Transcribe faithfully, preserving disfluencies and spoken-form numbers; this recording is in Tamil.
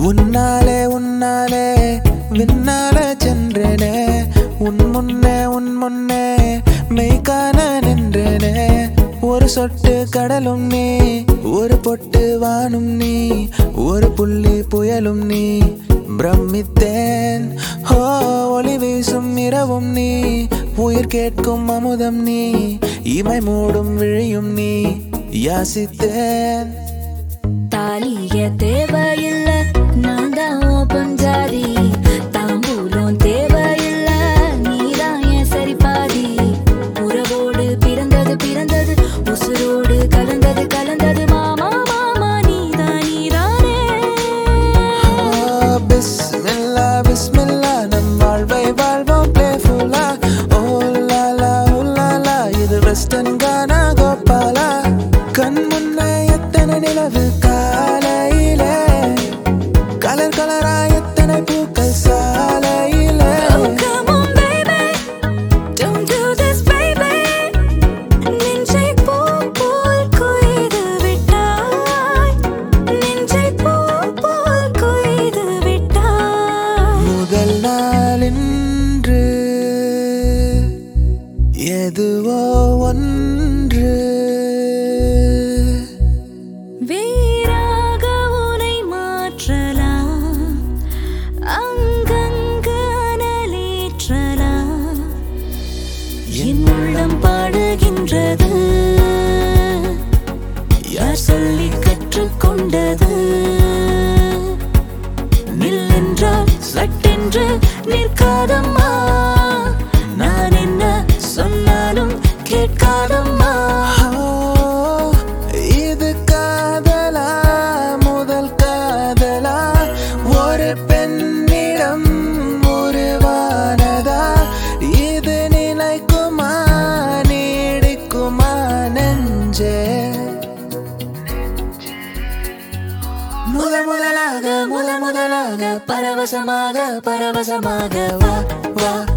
உன்னாலே உன்னாலே விண்ணால சென்றேனே உன் முன்னே உன் முன்னே மெய்காண நின்றேனே ஒரு சொட்டு கடலும் நீ ஒரு பொட்டு வானும் நீ ஒரு புள்ளி புயலும் நீ பிரமித்தேன் ஹோ ஒளி வீசும் இரவும் நீ உயிர் கேட்கும் அமுதம் நீ இமை மூடும் விழியும் நீ யாசித்தேன் தாலிய தேவையில்ல நான் தான் பஞ்சாதி தாம்பூலம் தேவையில்ல நீதான் என் சரி பாதி உறவோடு பிறந்தது பிறந்தது உசுரோடு கலந்தது கலந்தது மாமா மாமா நீதான் நீதானே பிஸ்மில்லா பிஸ்மில்லா நம் வாழ்வை வாழ்வோம் பிளேஃபுல்லா ஓ லாலா ஓ லாலா இது வெஸ்டர்ன் கானா கோபாலா கண் முன்னே எத்தனை நிலவு காலையிலே கலர் கலரா எத்தனை பூக்கள் சாலையிலே Oh come on baby don't do this baby நெஞ்சை பூ போல் கொய்து விட்டாய் நெஞ்சை பூ போல் கொய்து விட்டாய் முதல் நாள் இன்று எதுவோ ஒன்று வீராக உனை மாற்றலாம் அங்கங்கு அனலேற்றலாம் என் உள்ளம் பாடுகின்றது யார் சொல்லி கற்றுக்கொண்டது நில்லென்றால் சட்டென்று நிற்காதம்மா நான் என்ன சொன்னாலும் கேட்காதம்மா இது காதலா முதல் காதலா ஒரு பெண்ணிடம் உருவானதா இது நிலைக்குமா நீடிக்குமா நெஞ்சே முத முதலாக முத முதலாக பரவசமாக பரவசமாக வா வா